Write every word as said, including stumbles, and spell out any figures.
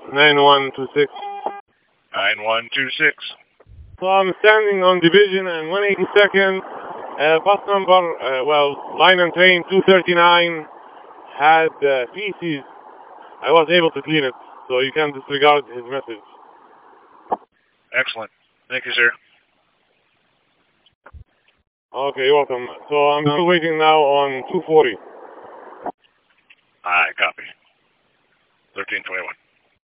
nine one two six. nine one two six. So I'm standing on Division and one eighty-second. Uh, bus number, uh, well, line and train two thirty-nine had uh, feces. I was able to clean it, so you can disregard his message. Excellent. Thank you, sir. Okay, you're welcome. So I'm still waiting now on two forty. Alright, copy. thirteen twenty-one.